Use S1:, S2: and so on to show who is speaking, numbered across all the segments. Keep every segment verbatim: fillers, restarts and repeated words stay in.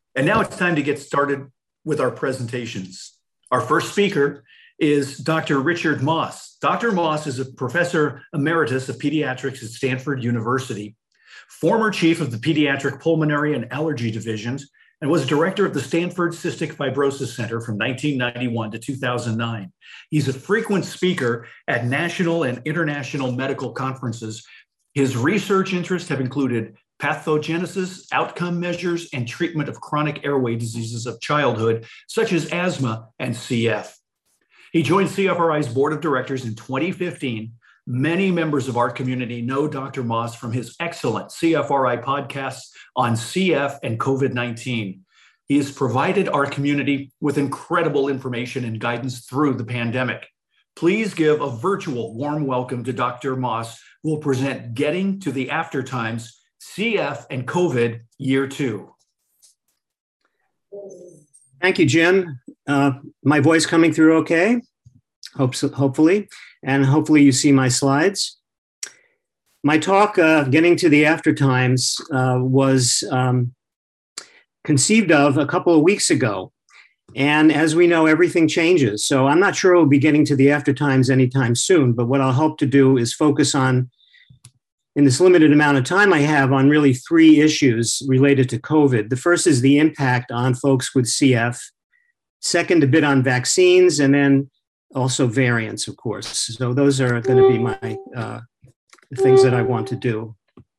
S1: And now it's time to get started with our presentations. Our first speaker is Doctor Richard Moss. Doctor Moss is a professor emeritus of pediatrics at Stanford University, former chief of the Pediatric Pulmonary and Allergy Divisions, and was director of the Stanford Cystic Fibrosis Center from nineteen ninety-one to two thousand nine. He's a frequent speaker at national and international medical conferences. His research interests have included pathogenesis, outcome measures, and treatment of chronic airway diseases of childhood, such as asthma and C F. He joined C F R I's board of directors in twenty fifteen. Many members of our community know Doctor Moss from his excellent C F R I podcasts on C F and COVID nineteen. He has provided our community with incredible information and guidance through the pandemic. Please give a virtual warm welcome to Doctor Moss, who will present Getting to the After Times, C F and COVID Year Two.
S2: Thank you, Jim. Uh, my voice coming through okay? Hope so, hopefully. And hopefully you see my slides. My talk, uh, Getting to the After Times, uh, was um, conceived of a couple of weeks ago. And as we know, everything changes. So I'm not sure we'll be getting to the After Times anytime soon, but what I'll hope to do is focus on, in this limited amount of time I have, on really three issues related to COVID. The first is the impact on folks with C F. Second, a bit on vaccines, and then also variants, of course. So those are going to be my uh, things that I want to do.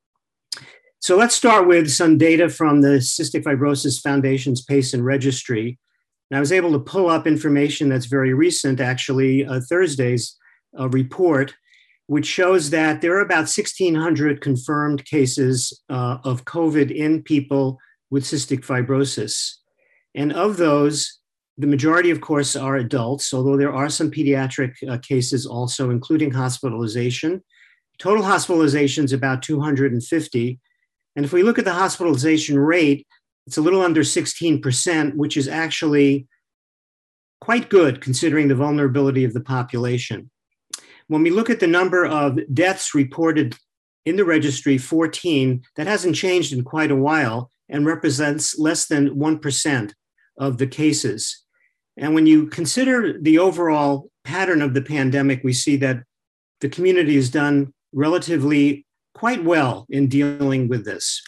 S2: So let's start with some data from the Cystic Fibrosis Foundation's PACEN registry. And I was able to pull up information that's very recent, actually, uh, Thursday's uh, report, which shows that there are about sixteen hundred confirmed cases uh, of COVID in people with cystic fibrosis. And of those, the majority, of course, are adults, although there are some pediatric uh, cases also, including hospitalization. Total hospitalization is about two hundred fifty. And if we look at the hospitalization rate, it's a little under sixteen percent, which is actually quite good considering the vulnerability of the population. When we look at the number of deaths reported in the registry, fourteen, that hasn't changed in quite a while and represents less than one percent of the cases. And when you consider the overall pattern of the pandemic, we see that the community has done relatively quite well in dealing with this.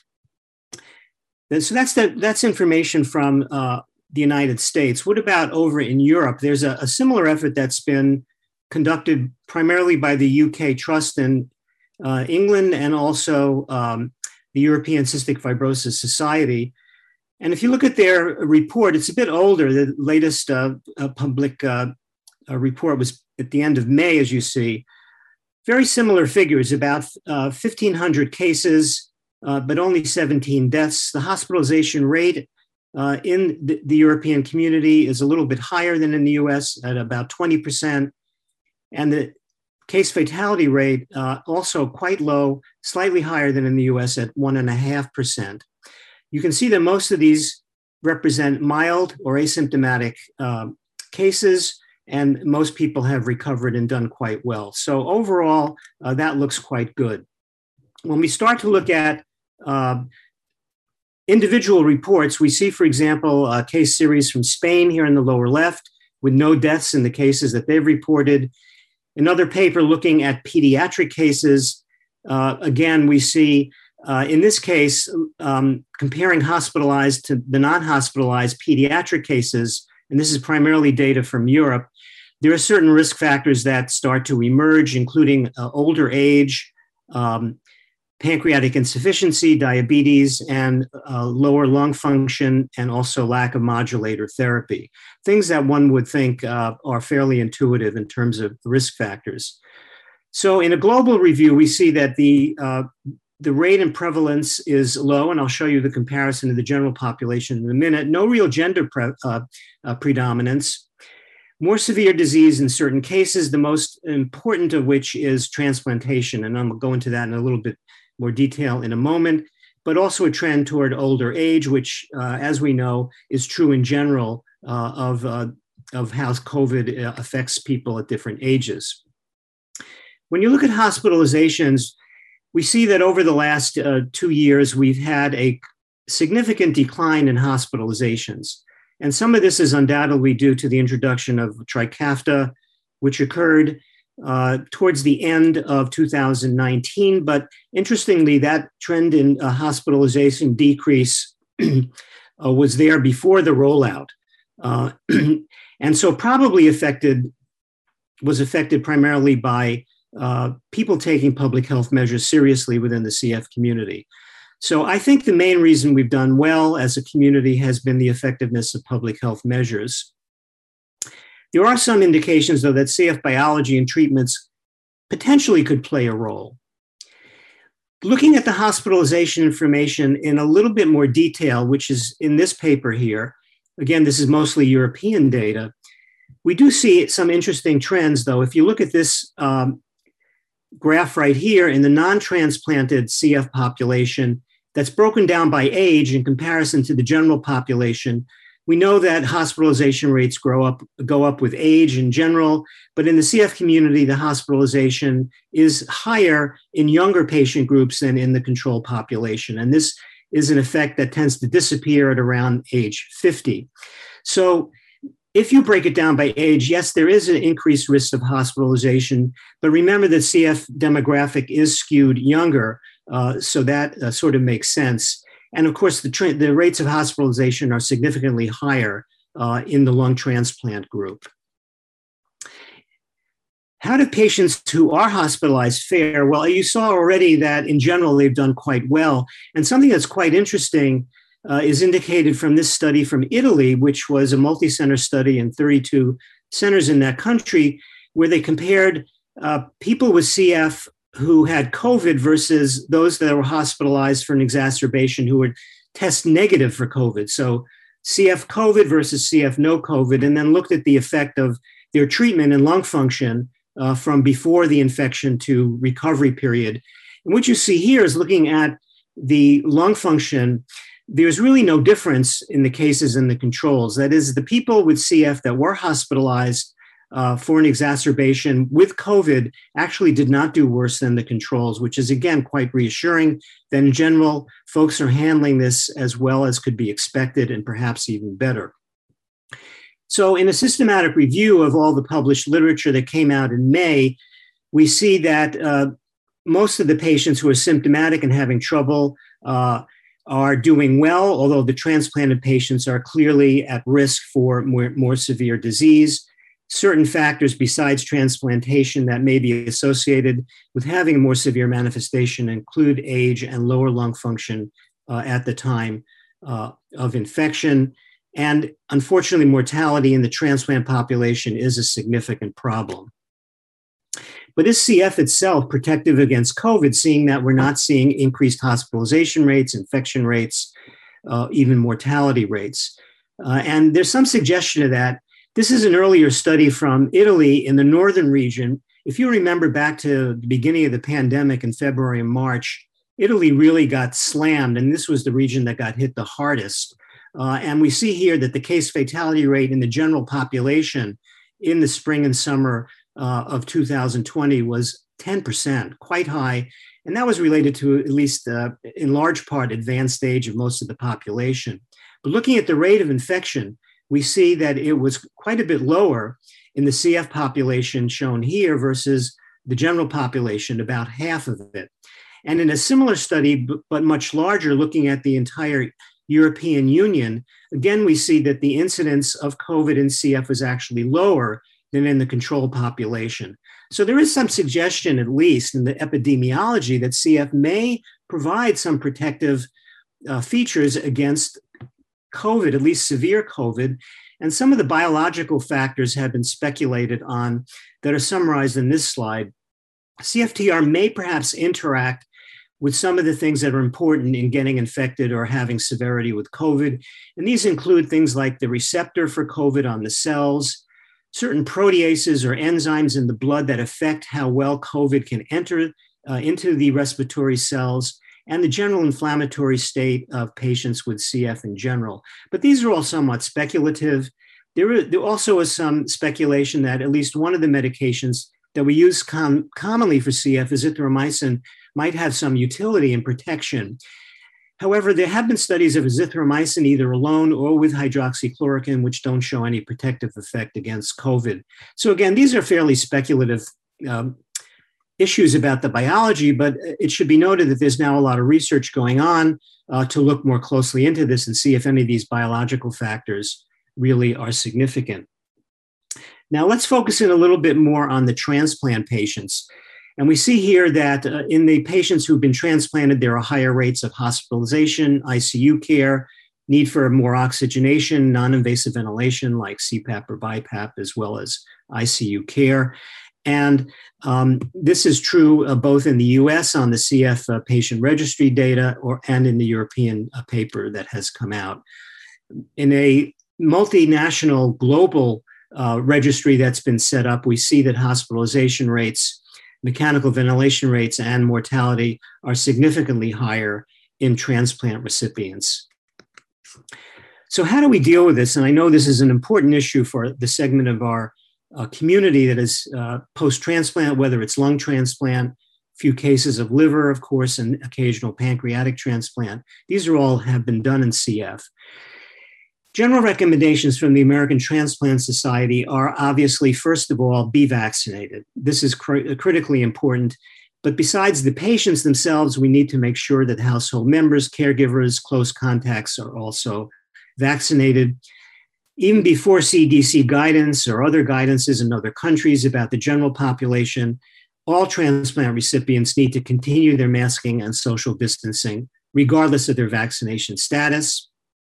S2: And so that's, the, that's information from uh, the United States. What about over in Europe? There's a, a similar effort that's been conducted primarily by the U K Trust in uh, England and also um, the European Cystic Fibrosis Society. And if you look at their report, it's a bit older. The latest uh, uh, public uh, uh, report was at the end of May, as you see. Very similar figures, about uh, fifteen hundred cases, uh, but only seventeen deaths. The hospitalization rate uh, in the, the European community is a little bit higher than in the U S at about twenty percent. And the case fatality rate uh, also quite low, slightly higher than in the U S at one point five percent. You can see that most of these represent mild or asymptomatic uh, cases, and most people have recovered and done quite well. So overall, uh, that looks quite good. When we start to look at uh, individual reports, we see, for example, a case series from Spain here in the lower left with no deaths in the cases that they've reported. Another paper looking at pediatric cases. Uh, again, we see Uh, in this case, um, comparing hospitalized to the non-hospitalized pediatric cases, and this is primarily data from Europe, there are certain risk factors that start to emerge, including uh, older age, um, pancreatic insufficiency, diabetes, and uh, lower lung function, and also lack of modulator therapy. Things that one would think uh, are fairly intuitive in terms of risk factors. So in a global review, we see that the uh, The rate and prevalence is low, and I'll show you the comparison to the general population in a minute. No real gender pre uh, uh, predominance. More severe disease in certain cases, the most important of which is transplantation, and I'm going to go into that in a little bit more detail in a moment, but also a trend toward older age, which, uh, as we know, is true in general uh, of, uh, of how COVID affects people at different ages. When you look at hospitalizations, we see that over the last uh, two years, we've had a significant decline in hospitalizations. And some of this is undoubtedly due to the introduction of Trikafta, which occurred uh, towards the end of two thousand nineteen. But interestingly, that trend in uh, hospitalization decrease uh, was there before the rollout. Uh, and so probably affected, was affected primarily by uh, people taking public health measures seriously within the C F community. So I think the main reason we've done well as a community has been the effectiveness of public health measures. There are some indications, though, that C F biology and treatments potentially could play a role. Looking at the hospitalization information in a little bit more detail, which is in this paper here, again, this is mostly European data, we do see some interesting trends, though. If you look at this um, graph right here in the non-transplanted C F population, that's broken down by age in comparison to the general population, we know that hospitalization rates grow up, go up with age in general, but in the C F community, the hospitalization is higher in younger patient groups than in the control population. And this is an effect that tends to disappear at around age fifty. So if you break it down by age, yes, there is an increased risk of hospitalization, but remember that C F demographic is skewed younger, uh, so that uh, sort of makes sense. And of course, the, tra- the rates of hospitalization are significantly higher uh, in the lung transplant group. How do patients who are hospitalized fare? Well, you saw already that in general, they've done quite well. And something that's quite interesting uh, is indicated from this study from Italy, which was a multi-center study in thirty-two centers in that country, where they compared uh, people with C F who had COVID versus those that were hospitalized for an exacerbation who would test negative for COVID. So C F COVID versus C F no COVID, and then looked at the effect of their treatment and lung function uh, from before the infection to recovery period. And what you see here is looking at the lung function. There's really no difference in the cases and the controls. That is, the people with C F that were hospitalized Uh, for an exacerbation with COVID actually did not do worse than the controls, which is, again, quite reassuring that in general, folks are handling this as well as could be expected and perhaps even better. So in a systematic review of all the published literature that came out in May, we see that uh, most of the patients who are symptomatic and having trouble uh, are doing well, although the transplanted patients are clearly at risk for more, more severe disease. Certain factors besides transplantation that may be associated with having a more severe manifestation include age and lower lung function uh, at the time uh, of infection. And unfortunately, mortality in the transplant population is a significant problem. But is C F itself protective against COVID, seeing that we're not seeing increased hospitalization rates, infection rates, uh, even mortality rates? Uh, and there's some suggestion of that. This is an earlier study from Italy in the northern region. If you remember back to the beginning of the pandemic in February and March, Italy really got slammed, and this was the region that got hit the hardest. Uh, and we see here that the case fatality rate in the general population in the spring and summer uh, of two thousand twenty was ten percent, quite high. And that was related to at least, uh, in large part, advanced stage of most of the population. But looking at the rate of infection, we see that it was quite a bit lower in the C F population shown here versus the general population, about half of it. And in a similar study, but much larger, looking at the entire European Union, again, we see that the incidence of COVID in C F was actually lower than in the control population. So there is some suggestion, at least in the epidemiology, that C F may provide some protective uh, features against COVID, at least severe COVID. And some of the biological factors have been speculated on that are summarized in this slide. C F T R may perhaps interact with some of the things that are important in getting infected or having severity with COVID. And these include things like the receptor for COVID on the cells, certain proteases or enzymes in the blood that affect how well COVID can enter uh, into the respiratory cells, and the general inflammatory state of patients with C F in general. But these are all somewhat speculative. There, is, there also is some speculation that at least one of the medications that we use com- commonly for C F, azithromycin, might have some utility in protection. However, there have been studies of azithromycin either alone or with hydroxychloroquine, which don't show any protective effect against COVID. So again, these are fairly speculative um, issues about the biology, but it should be noted that there's now a lot of research going on uh, to look more closely into this and see if any of these biological factors really are significant. Now let's focus in a little bit more on the transplant patients. And we see here that uh, in the patients who've been transplanted, there are higher rates of hospitalization, I C U care, need for more oxygenation, non-invasive ventilation like C PAP or BiPAP, as well as I C U care. And um, this is true uh, both in the U S on the C F uh, patient registry data or and in the European uh, paper that has come out. In a multinational global uh, registry that's been set up, we see that hospitalization rates, mechanical ventilation rates, and mortality are significantly higher in transplant recipients. So how do we deal with this? And I know this is an important issue for the segment of our uh, community that is uh, post-transplant, whether it's lung transplant, few cases of liver, of course, and occasional pancreatic transplant. These are all have been done in C F. General recommendations from the American Transplant Society are obviously, first of all, be vaccinated. This is cr- critically important. But besides the patients themselves, we need to make sure that household members, caregivers, close contacts are also vaccinated. Even before C D C guidance or other guidances in other countries about the general population, all transplant recipients need to continue their masking and social distancing, regardless of their vaccination status.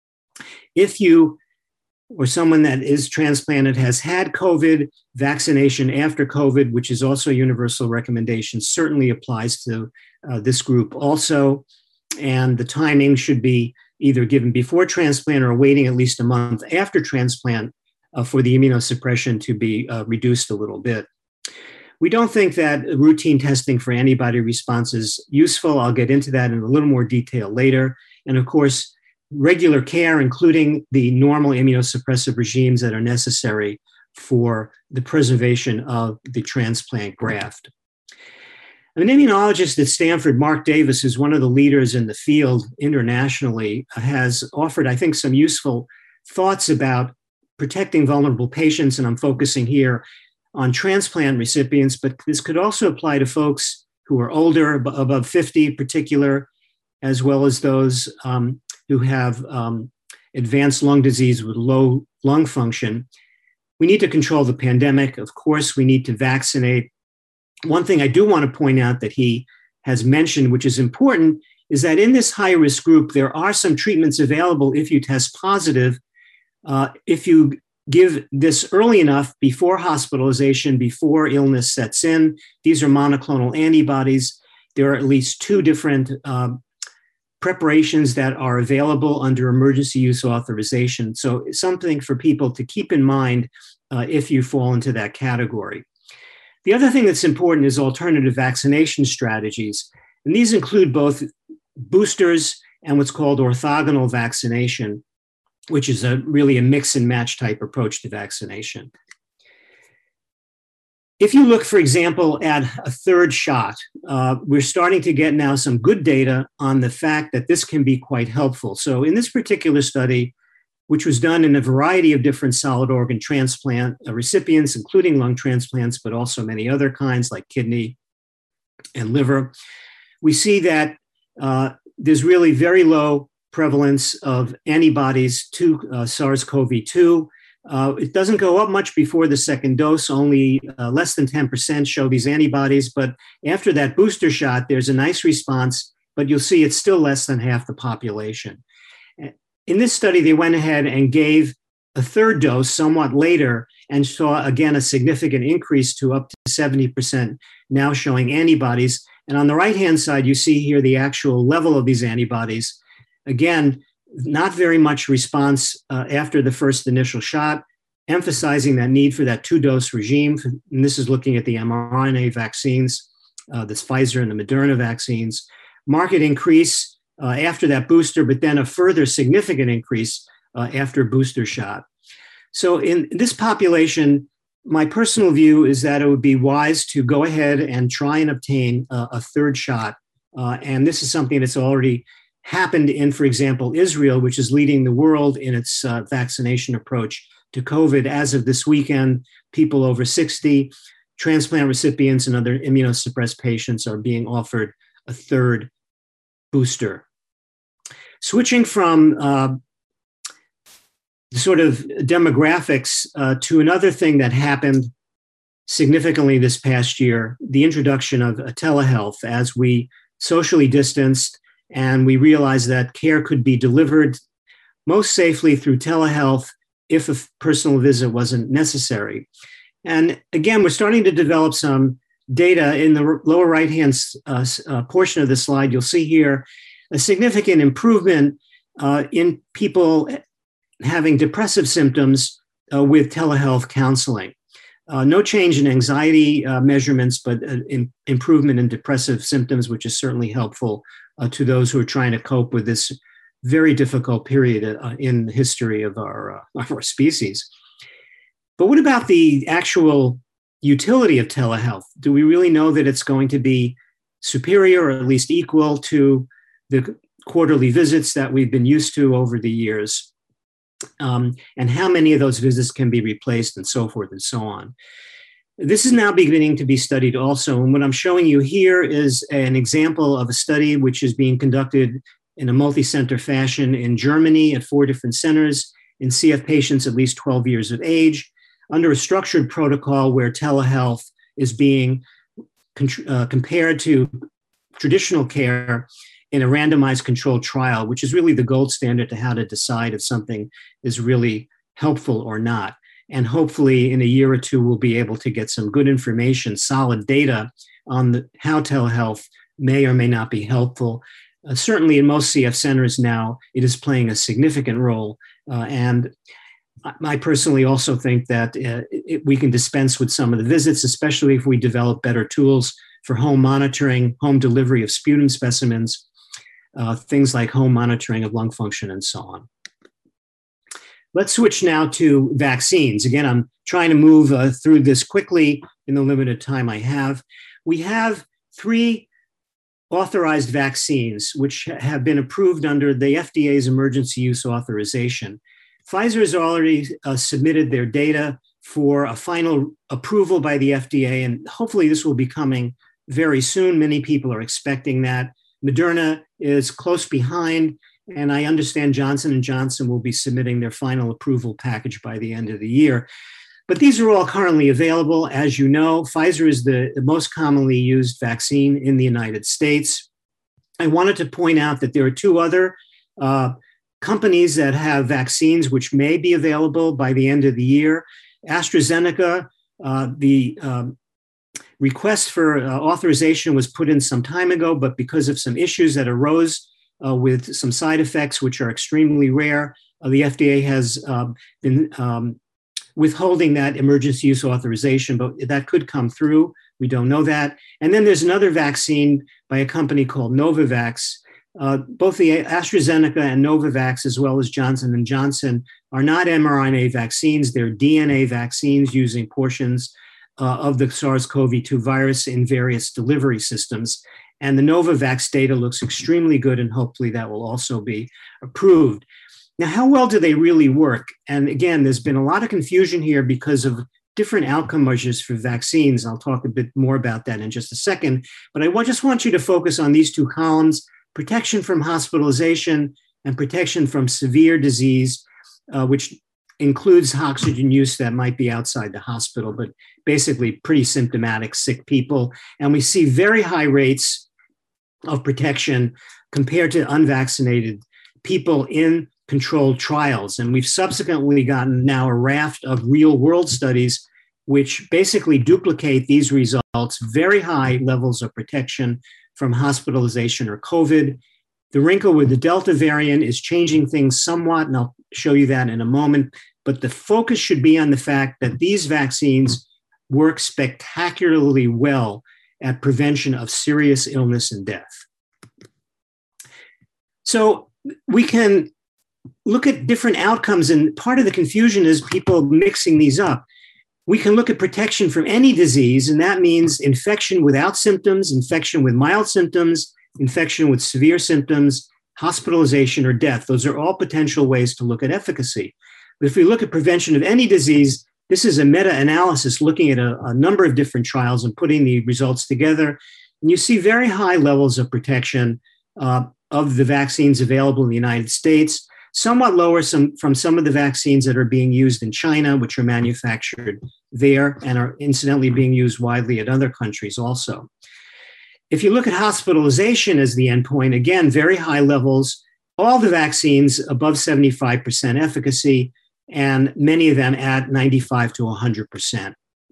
S2: If you or someone that is transplanted has had COVID, vaccination after COVID, which is also a universal recommendation, certainly applies to uh, this group also. And the timing should be either given before transplant or waiting at least a month after transplant uh, for the immunosuppression to be uh, reduced a little bit. We don't think that routine testing for antibody response is useful. I'll get into that in a little more detail later. And of course, regular care, including the normal immunosuppressive regimes that are necessary for the preservation of the transplant graft. An immunologist at Stanford, Mark Davis, who's one of the leaders in the field internationally, has offered, I think, some useful thoughts about protecting vulnerable patients, and I'm focusing here on transplant recipients, but this could also apply to folks who are older, above fifty in particular, as well as those um, who have um, advanced lung disease with low lung function. We need to control the pandemic. Of course, we need to vaccinate. One thing I do want to point out that he has mentioned, which is important, is that in this high-risk group, there are some treatments available if you test positive. Uh, if you give this early enough before hospitalization, before illness sets in, these are monoclonal antibodies. There are at least two different uh, preparations that are available under emergency use authorization. So it's something for people to keep in mind uh, if you fall into that category. The other thing that's important is alternative vaccination strategies. And these include both boosters and what's called orthogonal vaccination, which is a really a mix and match type approach to vaccination. If you look, for example, at a third shot, uh, we're starting to get now some good data on the fact that this can be quite helpful. So in this particular study, which was done in a variety of different solid organ transplant uh, recipients, including lung transplants, but also many other kinds like kidney and liver, we see that uh, there's really very low prevalence of antibodies to uh, SARS CoV two. Uh, it doesn't go up much before the second dose, only uh, less than ten percent show these antibodies. But after that booster shot, there's a nice response, but you'll see it's still less than half the population. In this study, they went ahead and gave a third dose somewhat later and saw, again, a significant increase to up to seventy percent now showing antibodies. And on the right-hand side, you see here the actual level of these antibodies. Again, not very much response uh, after the first initial shot, emphasizing that need for that two-dose regime. And this is looking at the mRNA vaccines, uh, this Pfizer and the Moderna vaccines. Marked increase uh, after that booster, but then a further significant increase uh, after booster shot. So in this population, my personal view is that it would be wise to go ahead and try and obtain a, a third shot. Uh, and this is something that's already happened in, for example, Israel, which is leading the world in its uh, vaccination approach to COVID. As of this weekend, people over sixty, transplant recipients, and other immunosuppressed patients are being offered a third booster. Switching from uh, the sort of demographics uh, to another thing that happened significantly this past year, the introduction of telehealth as we socially distanced and we realized that care could be delivered most safely through telehealth if a personal visit wasn't necessary. And again, we're starting to develop some data. In the lower right-hand uh, uh, portion of the slide, you'll see here a significant improvement uh, in people having depressive symptoms uh, with telehealth counseling. Uh, no change in anxiety uh, measurements, but uh, in, improvement in depressive symptoms, which is certainly helpful uh, to those who are trying to cope with this very difficult period uh, in the history of our, uh, of our species. But what about the actual utility of telehealth? Do we really know that it's going to be superior or at least equal to the quarterly visits that we've been used to over the years? Um, and how many of those visits can be replaced, and so forth and so on. This is now beginning to be studied also. And what I'm showing you here is an example of a study which is being conducted in a multi-center fashion in Germany at four different centers in C F patients at least twelve years of age, under a structured protocol where telehealth is being uh, compared to traditional care in a randomized controlled trial, which is really the gold standard to how to decide if something is really helpful or not. And hopefully in a year or two, we'll be able to get some good information, solid data on the, how telehealth may or may not be helpful. Uh, certainly in most C F centers now, it is playing a significant role. Uh, and I personally also think that uh, it, we can dispense with some of the visits, especially if we develop better tools for home monitoring, home delivery of sputum specimens, Uh, things like home monitoring of lung function and so on. Let's switch now to vaccines. Again, I'm trying to move uh, through this quickly in the limited time I have. We have three authorized vaccines which have been approved under the F D A's emergency use authorization. Pfizer has already uh, submitted their data for a final approval by the F D A, and hopefully this will be coming very soon. Many people are expecting that. Moderna is close behind, and I understand Johnson and Johnson will be submitting their final approval package by the end of the year. But these are all currently available. As you know, Pfizer is the, the most commonly used vaccine in the United States. I wanted to point out that there are two other uh, companies that have vaccines which may be available by the end of the year. AstraZeneca, uh, the um, request for uh, authorization was put in some time ago, but because of some issues that arose uh, with some side effects, which are extremely rare, uh, the F D A has uh, been um, withholding that emergency use authorization, but that could come through. We don't know that. And then there's another vaccine by a company called Novavax. Uh, both the AstraZeneca and Novavax, as well as Johnson and Johnson, are not mRNA vaccines. They're D N A vaccines using portions Uh, of the SARS-C o V two virus in various delivery systems. And the Novavax data looks extremely good, and hopefully that will also be approved. Now, how well do they really work? And again, there's been a lot of confusion here because of different outcome measures for vaccines. I'll talk a bit more about that in just a second. But I just want you to focus on these two columns: protection from hospitalization and protection from severe disease, uh, which includes oxygen use that might be outside the hospital, but basically pretty symptomatic sick people. And we see very high rates of protection compared to unvaccinated people in controlled trials. And we've subsequently gotten now a raft of real world studies which basically duplicate these results, very high levels of protection from hospitalization or COVID. The wrinkle with the Delta variant is changing things somewhat, and I'll show you that in a moment. But the focus should be on the fact that these vaccines work spectacularly well at prevention of serious illness and death. So we can look at different outcomes, and part of the confusion is people mixing these up. We can look at protection from any disease, and that means infection without symptoms, infection with mild symptoms, infection with severe symptoms, hospitalization, or death. Those are all potential ways to look at efficacy. But if we look at prevention of any disease, this is a meta-analysis looking at a, a number of different trials and putting the results together. And you see very high levels of protection uh, of the vaccines available in the United States, somewhat lower some, from some of the vaccines that are being used in China, which are manufactured there and are incidentally being used widely at other countries also. If you look at hospitalization as the endpoint, again, very high levels, all the vaccines above seventy-five percent efficacy, and many of them at ninety-five to one hundred percent.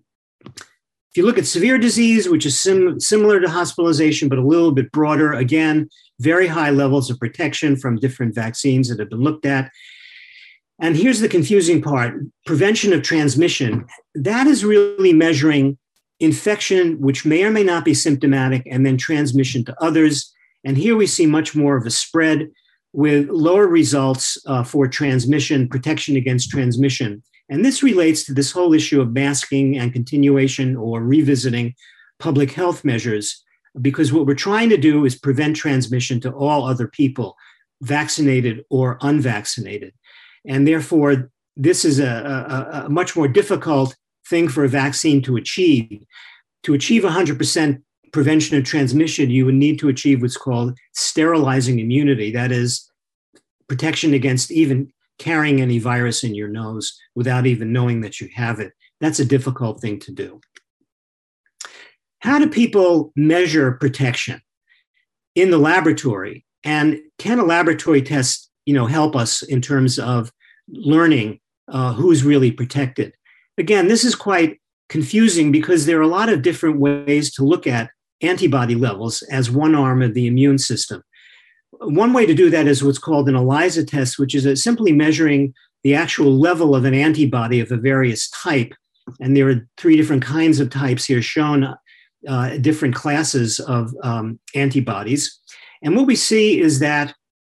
S2: If you look at severe disease, which is sim- similar to hospitalization, but a little bit broader, again, very high levels of protection from different vaccines that have been looked at. And here's the confusing part, prevention of transmission. That is really measuring infection, which may or may not be symptomatic, and then transmission to others. And here we see much more of a spread with lower results uh, for transmission, protection against transmission. And this relates to this whole issue of masking and continuation or revisiting public health measures, because what we're trying to do is prevent transmission to all other people, vaccinated or unvaccinated. And therefore, this is a, a, a much more difficult thing for a vaccine to achieve. To achieve one hundred percent prevention of transmission, you would need to achieve what's called sterilizing immunity. That is, protection against even carrying any virus in your nose without even knowing that you have it. That's a difficult thing to do. How do people measure protection in the laboratory? And can a laboratory test, you know, help us in terms of learning uh, who's really protected? Again, this is quite confusing because there are a lot of different ways to look at antibody levels as one arm of the immune system. One way to do that is what's called an ELISA test, which is a simply measuring the actual level of an antibody of a various type. And there are three different kinds of types here shown, uh, different classes of um, antibodies. And what we see is that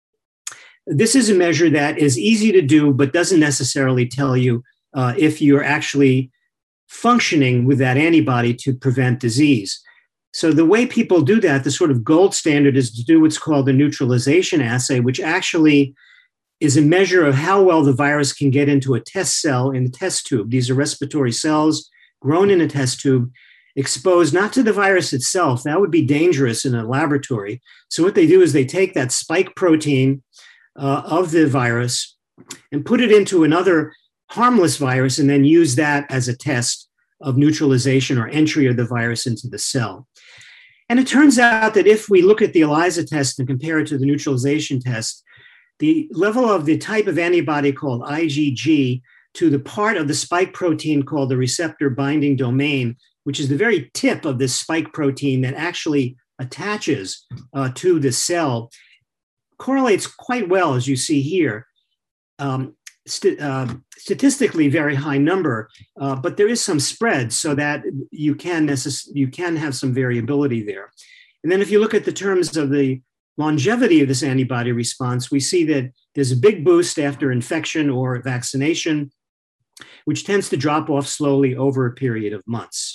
S2: this is a measure that is easy to do, but doesn't necessarily tell you uh, if you're actually functioning with that antibody to prevent disease. So the way people do that, the sort of gold standard, is to do what's called a neutralization assay, which actually is a measure of how well the virus can get into a test cell in the test tube. These are respiratory cells grown in a test tube, exposed not to the virus itself. That would be dangerous in a laboratory. So what they do is they take that spike protein uh, of the virus and put it into another harmless virus and then use that as a test of neutralization or entry of the virus into the cell. And it turns out that if we look at the ELISA test and compare it to the neutralization test, the level of the type of antibody called IgG to the part of the spike protein called the receptor binding domain, which is the very tip of this spike protein that actually attaches uh, to the cell, correlates quite well, as you see here. Um, st- uh, statistically very high number, uh, but there is some spread so that you can necess- you can have some variability there. And then if you look at the terms of the longevity of this antibody response, we see that there's a big boost after infection or vaccination, which tends to drop off slowly over a period of months.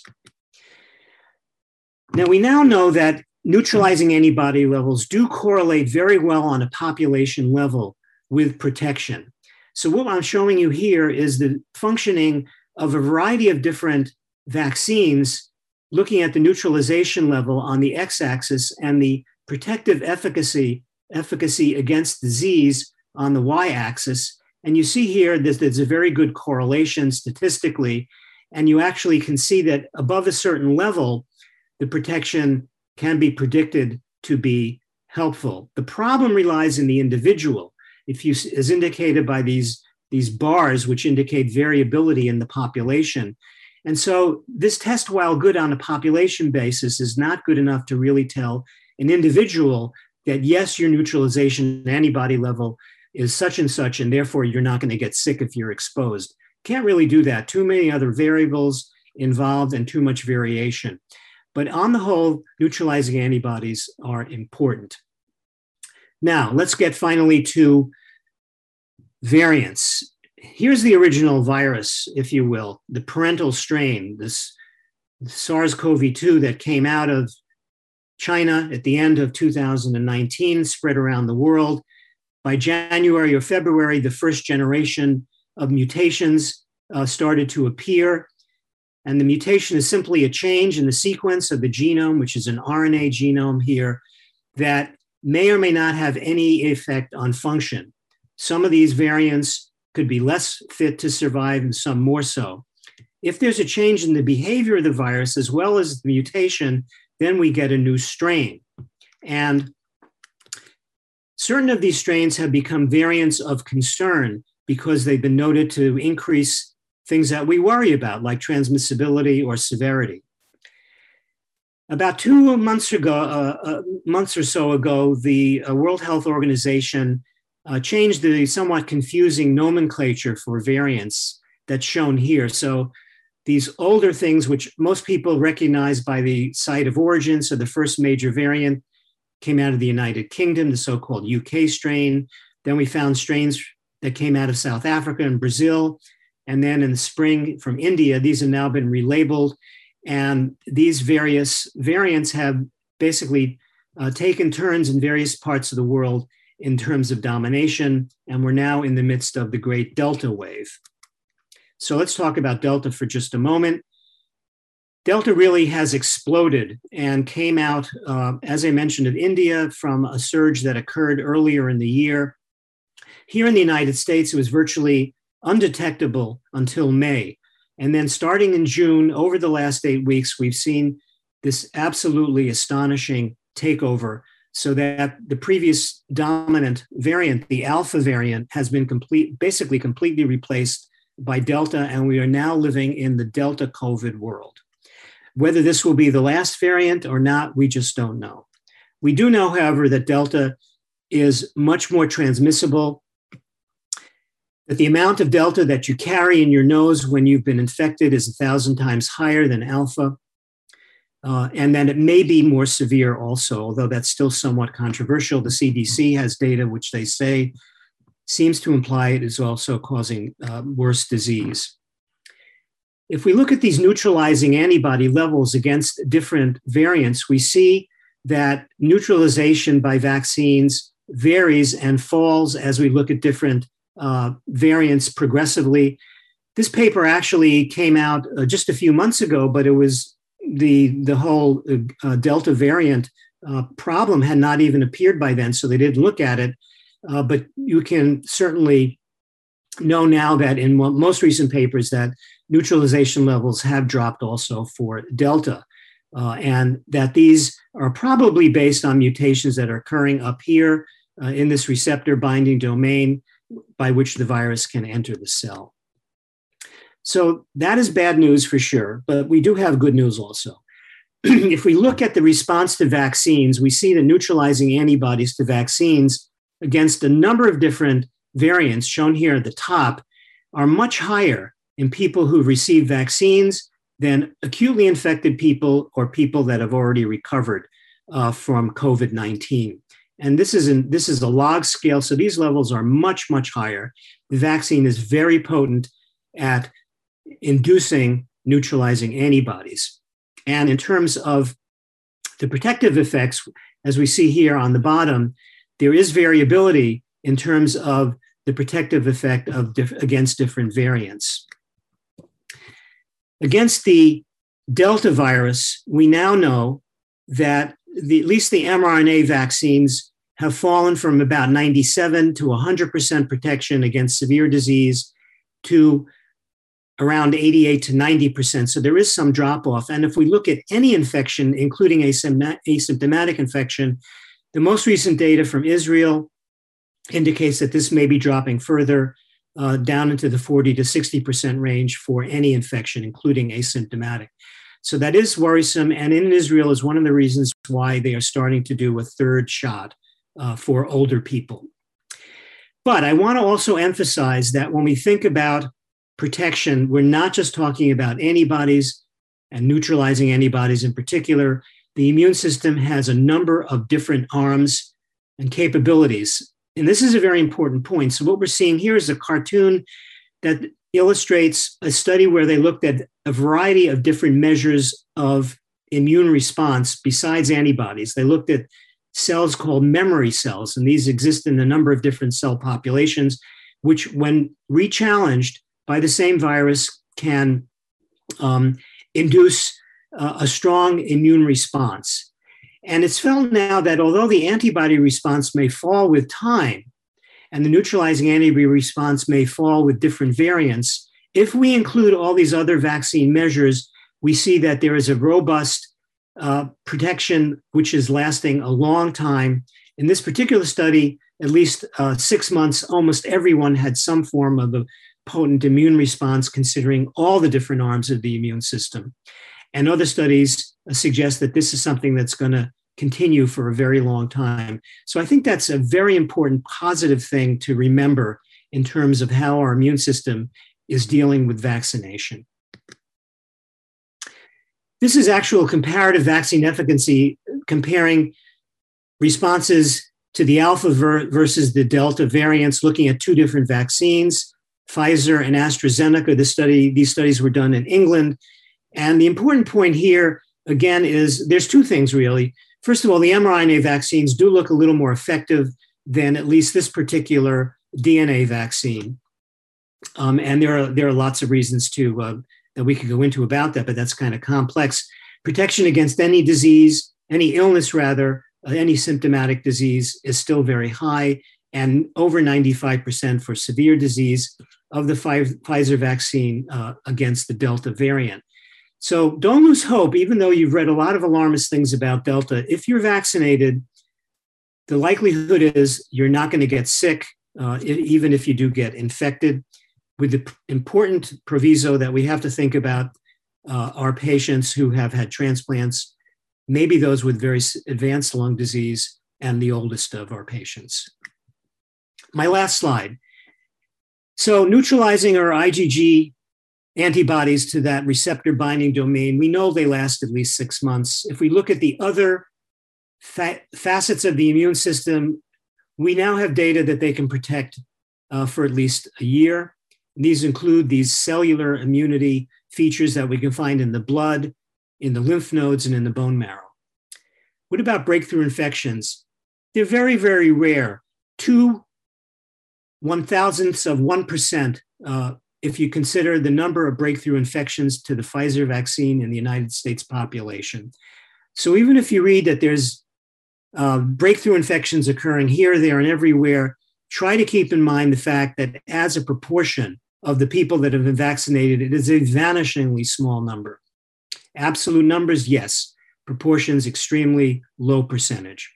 S2: Now, we now know that neutralizing antibody levels do correlate very well on a population level with protection. So what I'm showing you here is the functioning of a variety of different vaccines, looking at the neutralization level on the x-axis and the protective efficacy, efficacy against disease on the y-axis. And you see here that there's a very good correlation statistically, and you actually can see that above a certain level, the protection can be predicted to be helpful. The problem relies in the individual. If you, as indicated by these, these bars, which indicate variability in the population. And so this test, while good on a population basis, is not good enough to really tell an individual that, yes, your neutralization antibody level is such and such, and therefore you're not going to get sick if you're exposed. Can't really do that. Too many other variables involved and too much variation. But on the whole, neutralizing antibodies are important. Now, let's get finally to variants. Here's the original virus, if you will, the parental strain, this SARS-C o V two that came out of China at the end of two thousand nineteen, spread around the world. By January or February, the first generation of mutations uh, started to appear. And the mutation is simply a change in the sequence of the genome, which is an R N A genome here, that may or may not have any effect on function. Some of these variants could be less fit to survive and some more so. If there's a change in the behavior of the virus as well as the mutation, then we get a new strain. And certain of these strains have become variants of concern because they've been noted to increase things that we worry about, like transmissibility or severity. About two months ago, uh, uh, months or so ago, the uh, World Health Organization uh, changed the somewhat confusing nomenclature for variants that's shown here. So these older things, which most people recognize by the site of origin, so the first major variant came out of the United Kingdom, the so-called U K strain. Then we found strains that came out of South Africa and Brazil. And then in the spring from India, these have now been relabeled. And these various variants have basically uh, taken turns in various parts of the world in terms of domination. And we're now in the midst of the great Delta wave. So let's talk about Delta for just a moment. Delta really has exploded and came out, uh, as I mentioned, of India from a surge that occurred earlier in the year. Here in the United States, it was virtually undetectable until May. And then starting in June, over the last eight weeks, we've seen this absolutely astonishing takeover so that the previous dominant variant, the Alpha variant, has been complete, basically completely replaced by Delta, and we are now living in the Delta COVID world. Whether this will be the last variant or not, we just don't know. We do know, however, that Delta is much more transmissible, that the amount of Delta that you carry in your nose when you've been infected is a thousand times higher than Alpha, uh, and then it may be more severe also, although that's still somewhat controversial. The C D C has data which they say seems to imply it is also causing uh, worse disease. If we look at these neutralizing antibody levels against different variants, we see that neutralization by vaccines varies and falls as we look at different uh, variants progressively. This paper actually came out uh, just a few months ago, but it was the, the whole uh, Delta variant uh, problem had not even appeared by then, so they didn't look at it. Uh, but you can certainly know now that in most recent papers that neutralization levels have dropped also for Delta, uh, and that these are probably based on mutations that are occurring up here uh, in this receptor binding domain by which the virus can enter the cell. So that is bad news for sure, but we do have good news also. If we look at the response to vaccines, we see the neutralizing antibodies to vaccines against a number of different variants shown here at the top are much higher in people who've received vaccines than acutely infected people or people that have already recovered uh, from COVID nineteen. And this is, in, this is a log scale, so these levels are much, much higher. The vaccine is very potent at inducing neutralizing antibodies. And in terms of the protective effects, as we see here on the bottom, there is variability in terms of the protective effect of diff- against different variants. Against the Delta virus, we now know that the, at least the mRNA vaccines have fallen from about ninety-seven to one hundred percent protection against severe disease to around eighty-eight to ninety percent. So there is some drop off. And if we look at any infection, including asymptomatic infection, the most recent data from Israel indicates that this may be dropping further uh, down into the forty to sixty percent range for any infection, including asymptomatic. So that is worrisome. And in Israel is one of the reasons why they are starting to do a third shot uh, for older people. But I want to also emphasize that when we think about protection, we're not just talking about antibodies and neutralizing antibodies in particular. The immune system has a number of different arms and capabilities. And this is a very important point. So what we're seeing here is a cartoon that illustrates a study where they looked at a variety of different measures of immune response besides antibodies. They looked at cells called memory cells, and these exist in a number of different cell populations, which, when re-challenged by the same virus, can um, induce uh, a strong immune response. And it's felt now that although the antibody response may fall with time, and the neutralizing antibody response may fall with different variants, if we include all these other vaccine measures, we see that there is a robust uh, protection which is lasting a long time. In this particular study, at least uh, six months, almost everyone had some form of a potent immune response, considering all the different arms of the immune system. And other studies uh, suggest that this is something that's going to continue for a very long time. So I think that's a very important positive thing to remember in terms of how our immune system is dealing with vaccination. This is actual comparative vaccine efficacy comparing responses to the Alpha ver- versus the Delta variants, looking at two different vaccines, Pfizer and AstraZeneca. This study, these studies were done in England. And the important point here, again, is there's two things really. First of all, the mRNA vaccines do look a little more effective than at least this particular D N A vaccine. Um, and there are, there are lots of reasons to, uh, that we could go into about that, but that's kind of complex. Protection against any disease, any illness rather, uh, any symptomatic disease is still very high, and over ninety-five percent for severe disease of the Pfizer vaccine uh, against the Delta variant. So don't lose hope, even though you've read a lot of alarmist things about Delta. If you're vaccinated, the likelihood is you're not going to get sick, uh, even if you do get infected, with the important proviso that we have to think about uh, our patients who have had transplants, maybe those with very advanced lung disease, and the oldest of our patients. My last slide. So neutralizing our IgG antibodies to that receptor binding domain, we know they last at least six months. If we look at the other fa- facets of the immune system, we now have data that they can protect uh, for at least a year. These include these cellular immunity features that we can find in the blood, in the lymph nodes, and in the bone marrow. What about breakthrough infections? They're very, very rare. Two one thousandths of one percent uh, if you consider the number of breakthrough infections to the Pfizer vaccine in the United States population. So even if you read that there's uh, breakthrough infections occurring here, there, and everywhere, try to keep in mind the fact that as a proportion of the people that have been vaccinated, it is a vanishingly small number. Absolute numbers, yes. Proportions, extremely low percentage.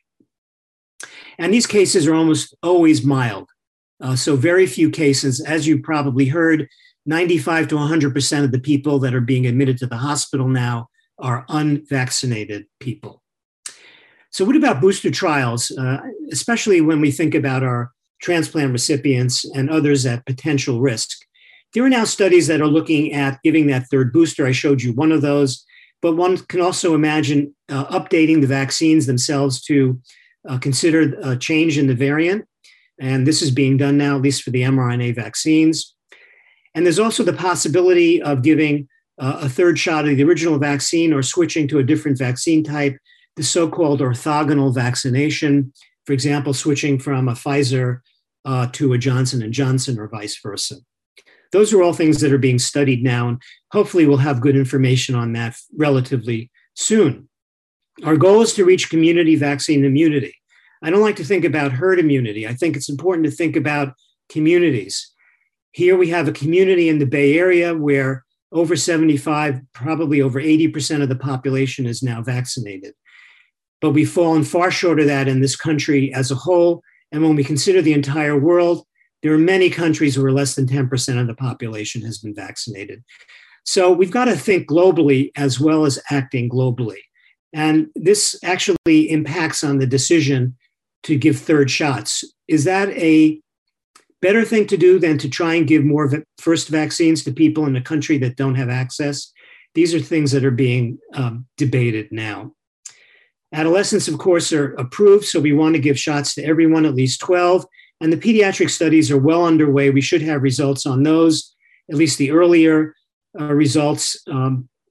S2: And these cases are almost always mild. Uh, so very few cases, as you probably heard, ninety-five to one hundred percent of the people that are being admitted to the hospital now are unvaccinated people. So what about booster trials, uh, especially when we think about our transplant recipients and others at potential risk? There are now studies that are looking at giving that third booster. I showed you one of those, but one can also imagine uh, updating the vaccines themselves to uh, consider a change in the variant. And this is being done now, at least for the mRNA vaccines. And there's also the possibility of giving uh, a third shot of the original vaccine or switching to a different vaccine type, the so-called orthogonal vaccination, for example, switching from a Pfizer uh, to a Johnson and Johnson or vice versa. Those are all things that are being studied now, and hopefully we'll have good information on that relatively soon. Our goal is to reach community vaccine immunity. I don't like to think about herd immunity. I think it's important to think about communities. Here we have a community in the Bay Area where over seventy-five, probably over eighty percent of the population is now vaccinated. But we've fallen far short of that in this country as a whole. And when we consider the entire world, there are many countries where less than ten percent of the population has been vaccinated. So we've got to think globally as well as acting globally. And this actually impacts on the decision to give third shots. Is that a better thing to do than to try and give more first vaccines to people in a country that don't have access? These are things that are being um, debated now. Adolescents, of course, are approved, so we want to give shots to everyone, at least twelve. And the pediatric studies are well underway. We should have results on those, at least the earlier uh, results, um,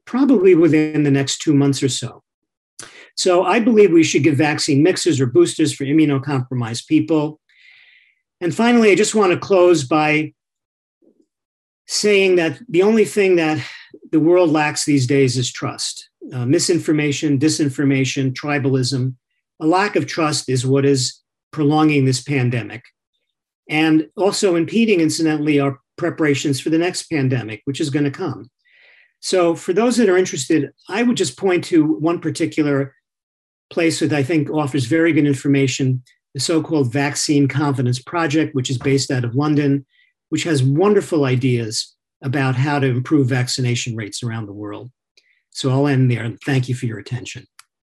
S2: probably within the next two months or so. So I believe we should give vaccine mixes or boosters for immunocompromised people. And finally, I just want to close by saying that the only thing that the world lacks these days is trust. Uh, misinformation, disinformation, tribalism. A lack of trust is what is prolonging this pandemic. And also impeding, incidentally, our preparations for the next pandemic, which is going to come. So for those that are interested, I would just point to one particular place that I think offers very good information, the so-called Vaccine Confidence Project, which is based out of London, which has wonderful ideas about how to improve vaccination rates around the world. So I'll end there, and thank you for your attention.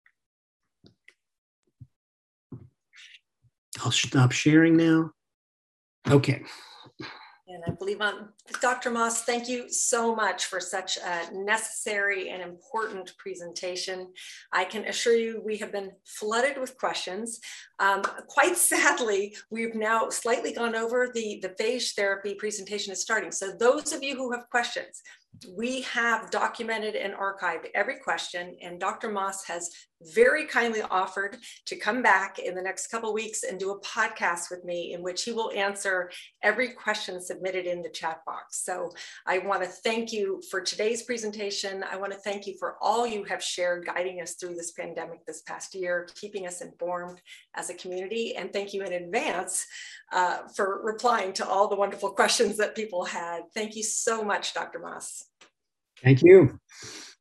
S2: I'll stop sharing now. Okay.
S3: And I believe on Doctor Moss, thank you so much for such a necessary and important presentation. I can assure you we have been flooded with questions. Um, quite sadly, we've now slightly gone over the, the phage therapy presentation is starting. So those of you who have questions, we have documented and archived every question, and Doctor Moss has very kindly offered to come back in the next couple of weeks and do a podcast with me in which he will answer every question submitted in the chat box. So I want to thank you for today's presentation. I want to thank you for all you have shared guiding us through this pandemic this past year, keeping us informed as a community, and thank you in advance uh, for replying to all the wonderful questions that people had. Thank you so much, Doctor Moss.
S2: Thank you.